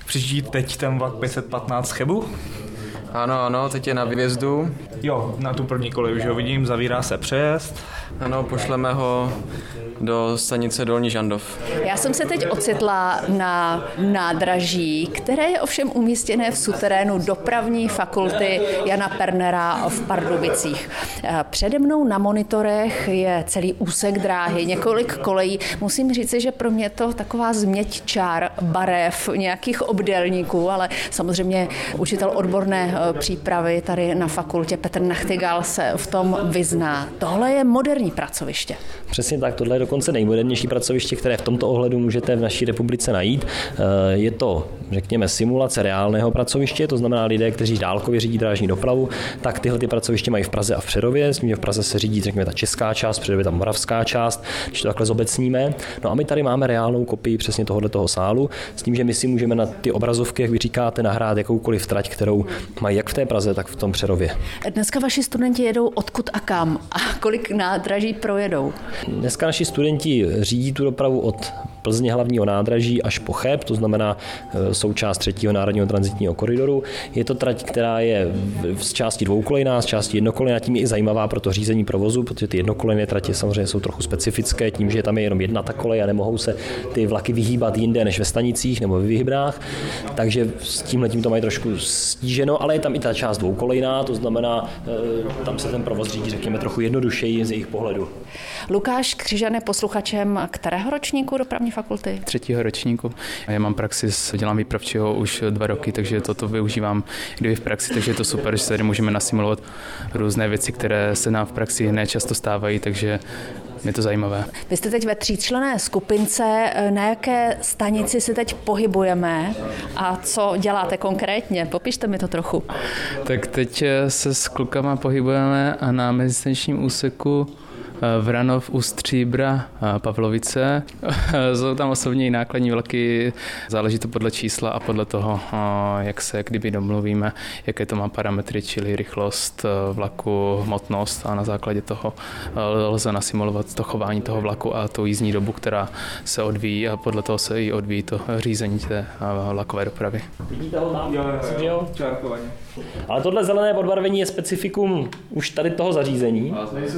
přijíždí teď ten vlak 515 Chebu? Ano, teď je na výjezdu. Jo, na tu první kolej už ho vidím, zavírá se přejezd. Ano, pošleme ho do stanice Dolní Žandov. Já jsem se teď ocitla na nádraží, které je ovšem umístěné v suterénu dopravní fakulty Jana Pernera v Pardubicích. Přede mnou na monitorech je celý úsek dráhy, několik kolejí. Musím říci, že pro mě je to taková změť čár, barev, nějakých obdélníků, ale samozřejmě učitel odborné přípravy tady na fakultě Petr Nachtigal se v tom vyzná. Tohle je moderní pracoviště. Přesně tak, tohle je dokonce nejmodernější pracoviště, které v tomto ohledu můžete v naší republice najít. Je to, řekněme, simulace reálného pracoviště, to znamená lidé, kteří dálkově řídí drážní dopravu, tak tyhle ty pracoviště mají v Praze a v Přerově, s tím, že v Praze se řídí, řekněme, ta česká část, v Přerově ta moravská část, když to takhle zobecníme. No a my tady máme reálnou kopii přesně tohoto sálu, s tím, že my si můžeme na ty obrazovky, jak vy říkáte, nahrát jakoukoliv trať, kterou mají jak v té Praze, tak v tom Přerově. Dneska vaši studenti jedou odkud a kam a kolik nádraží projedou? Dneska naši studenti řídí tu dopravu od Plzně hlavního nádraží až po Cheb, to znamená součást 3. národního tranzitního koridoru. Je to trať, která je z části dvoukolejná, z části jednokolejná, tím je i zajímavá pro to řízení provozu, protože ty jednokolejné tratě samozřejmě jsou trochu specifické, tím, že tam je jenom jedna ta kolej a nemohou se ty vlaky vyhýbat jinde než ve stanicích nebo ve vyhybnách. Takže s tímhletím to mají trošku stíženo, ale je tam i ta část dvoukolejná, to znamená, tam se ten provoz řídí, řekněme, trochu jednodušeji z jejich pohledu. Lukáš Křižan je posluchačem kterého ročníku dopravní fakulty? 3. ročníku. Já mám praxis, dělám výpravčího už 2 roky, takže toto využívám kdyby v praxi, takže je to super, že se tady můžeme nasimulovat různé věci, které se nám v praxi nečasto stávají, takže je to zajímavé. Vy jste teď ve 3členné skupince. Na jaké stanici se teď pohybujeme a co děláte konkrétně? Popište mi to trochu. Tak teď se s klukama pohybujeme a na mezistaničním úseku Vranov, Ustříbra, Pavlovice. Jsou tam osobní i nákladní vlaky, záleží to podle čísla a podle toho, jak se kdyby domluvíme, jaké to má parametry, čili rychlost vlaku, hmotnost a na základě toho lze nasimulovat to chování toho vlaku a tu jízdní dobu, která se odvíjí a podle toho se i odvíjí to řízení té vlakové dopravy. Vidíte ho tam? Jo, čárkovaně. Ale tohle zelené podbarvení je specifikum už tady toho zařízení.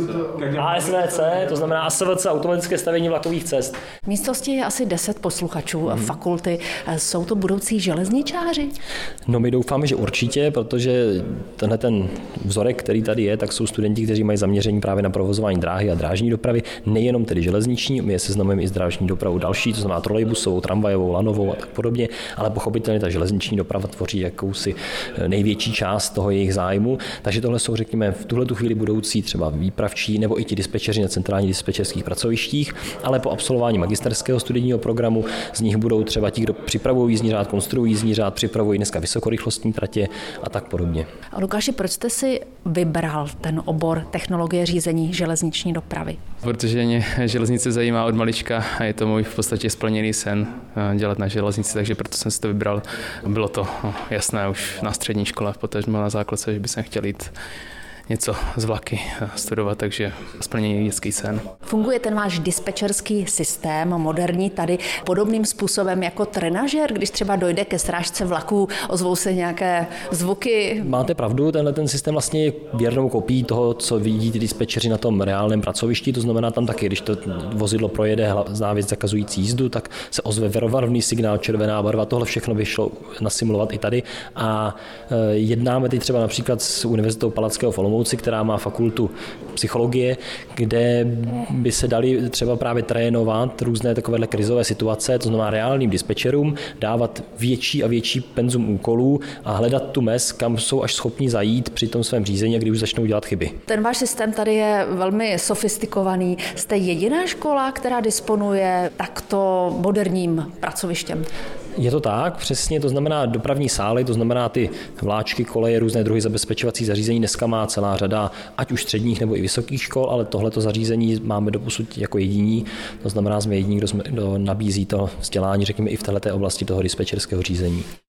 ASVC, to znamená ASVC, automatické stavění vlakových cest. V místnosti je asi 10 posluchačů fakulty. Jsou to budoucí železničáři? No my doufáme, že určitě, protože tenhle ten vzorek, který tady je, tak jsou studenti, kteří mají zaměření právě na provozování dráhy a drážní dopravy, nejenom tedy železniční, my je seznamujeme i s drážní dopravou další, to znamená trolejbusovou, tramvajovou, lanovou a tak podobně, ale pochopitelně ta železniční doprava tvoří jakousi největší část toho jejich zájmu, takže tohle jsou, řekněme, v tuhletu chvíli budoucí třeba výpravčí nebo i ti dispečeři na centrálních dispečerských pracovištích, ale po absolvování magisterského studijního programu z nich budou třeba ti, kdo připravují jízdní řád, konstruují jízdní řád, připravují dneska vysokorychlostní tratě a tak podobně. A Lukáši, proč jste si vybral ten obor technologie řízení železniční dopravy? Protože mě železnice zajímá od malička a je to můj v podstatě splněný sen dělat na železnici, takže proto jsem si to vybral. Bylo to jasné už na střední škole, potažmo na základce, že bych chtěl jít něco z vlaky studovat, takže splněný dětský sen. Funguje ten váš dispečerský systém moderní tady podobným způsobem jako trenažér, když třeba dojde ke srážce vlaků, ozvou se nějaké zvuky? Máte pravdu, tenhle ten systém vlastně je věrnou kopií toho, co vidí ty dispečeři na tom reálném pracovišti, to znamená tam taky, když to vozidlo projede závěs zakazující jízdu, tak se ozve varovný signál, červená barva, tohle všechno by šlo nasimulovat i tady a jednáme teď třeba například s Univerzitou Palackého v Olomouci, která má fakultu psychologie, kde by se dali třeba právě trénovat různé takovéhle krizové situace, to znamená reálným dispečerům dávat větší a větší penzum úkolů a hledat tu mez, kam jsou až schopni zajít při tom svém řízení, kdy už začnou dělat chyby. Ten váš systém tady je velmi sofistikovaný. Jste jediná škola, která disponuje takto moderním pracovištěm? Je to tak, přesně, to znamená dopravní sály, to znamená ty vláčky, koleje, různé druhy zabezpečovací zařízení. Dneska má celá řada, ať už středních nebo i vysokých škol, ale tohleto zařízení máme doposud jako jediní. To znamená, jsme jediní, kdo nabízí to vzdělání, řekněme, i v této oblasti toho dispečerského řízení.